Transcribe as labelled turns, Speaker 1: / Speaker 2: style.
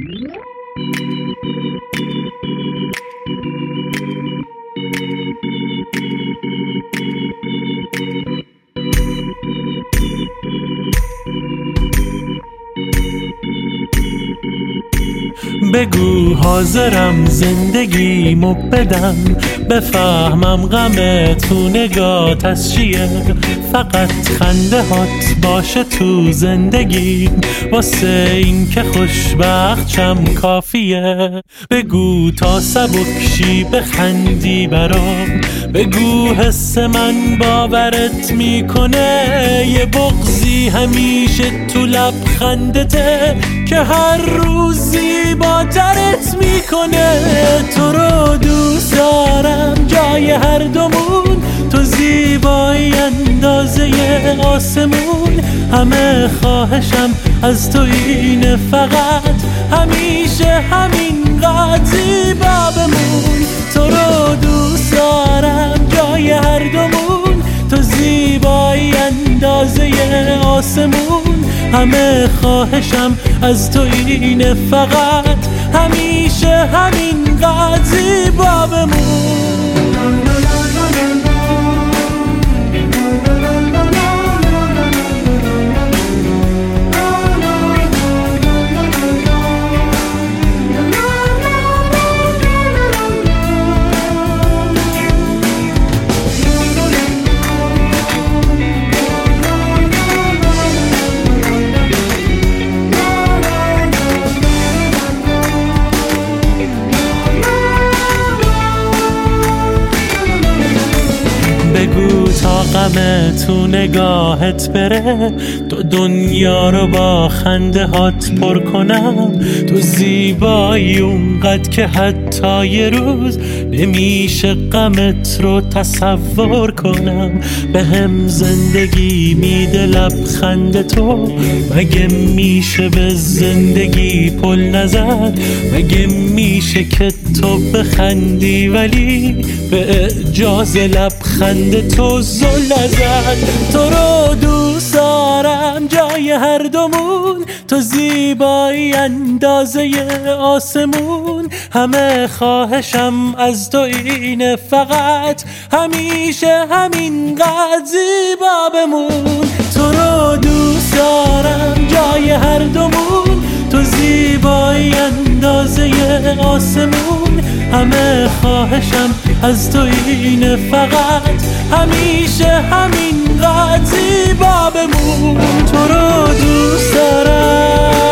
Speaker 1: بگو حاضرم زندگیمو بدم، بفهمم غم تو نگات از چیه. فقط خنده هات باشه تو زندگیم، واسه این که خوشبخت شم کافیه. بگو تا سبکشی بخندی برام، بگو حس من باورت میکنه. یه بغضی همیشه تو لبخندته که هر روز زیباترت میکنه. تو رو دوست دارم جای هر دومون، تو زیبایی اندازه آسمون. همه خواهشم از تو اینه، فقط همیشه همینقدر زیبا بمون. تو رو دوست دارم جای هر دومون، تو زیبایی اندازه آسمون. همه خواهشم از تو اینه، فقط همیشه همینقدر زیبا بمون. بگو تا غم تو نگاهت بره، تو دنیا رو با خنده هات پر کنم. تو زیبایی اونقدر که حتی یه روز نمیشه غمت رو تصور کنم. به هم زندگی میده لبخند تو، مگه میشه به زندگی پل نزد؟ مگه میشه که تو بخندی ولی به اعجاز لبخند تو زل نزد؟ تو رو دوست دارم جای هر دومون، تو زیبایی اندازه آسمون. همه خواهشم از تو اینه، فقط همیشه همینقدر زیبا بمون. تو رو دوست دارم جای هر دومون، تو زیبایی اندازه آسمون. همه خواهشم از تو اینه، فقط همیشه همینقدر زیبا بمون. تو رو دوست دارم.